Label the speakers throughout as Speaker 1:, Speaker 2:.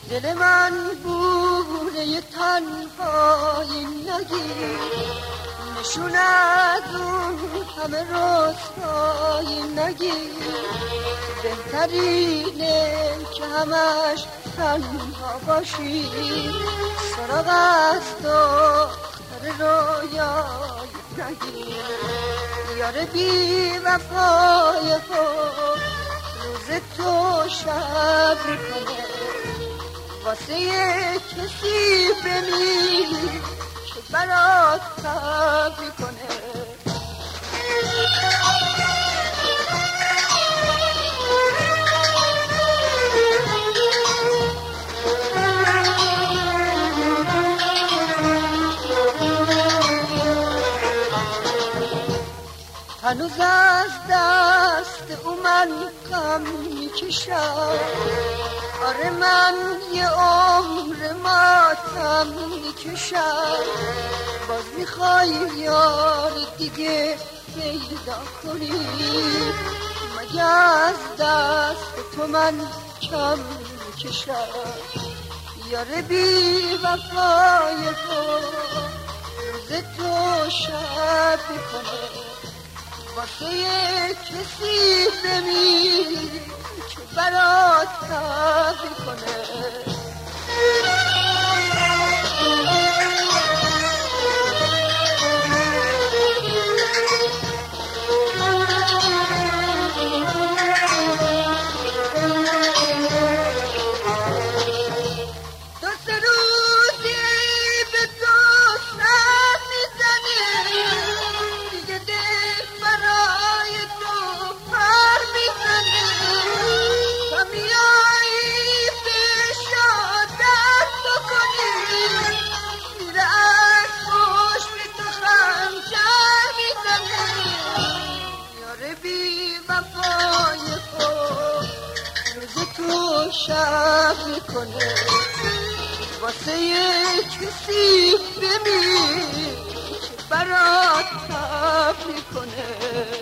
Speaker 1: دل من بوله تنهایی نگیر، نشون از اون همه رسوایی نگیر. بهترینه که همش تنها باشی، سراغ از دختر رویایی نگیر. یار بی وفای روز تو شب میکنه، واسه کسی بمیر که برات تب میکنه. هنوز از دست او من غم میکشم، آره من یه عمر ماتم میکشم. باز میخوای یار دیگه پیدا کنی، مگه از دست تو من کم میکشم. یار بی وفای تو روز تو شب میکنه، واسه کسی بمیر که برات تب میکنه. شب میکنه، واسه کسی بمیر که برات تب میکنه.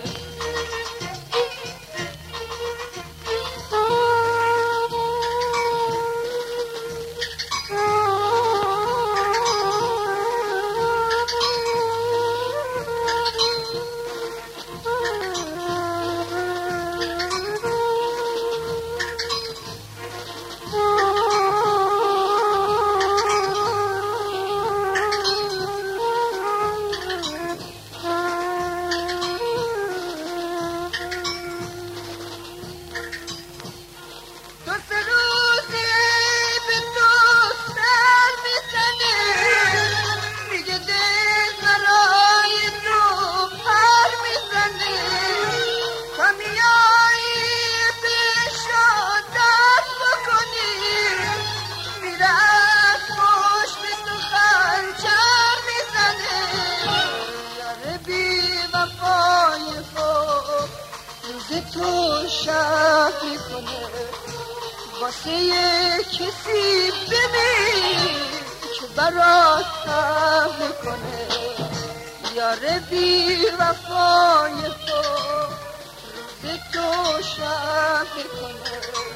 Speaker 1: تو شب میکنه، واسه کسی بمیر که برات تب میکنه. یار بی وفای تو روز تو شب میکنه،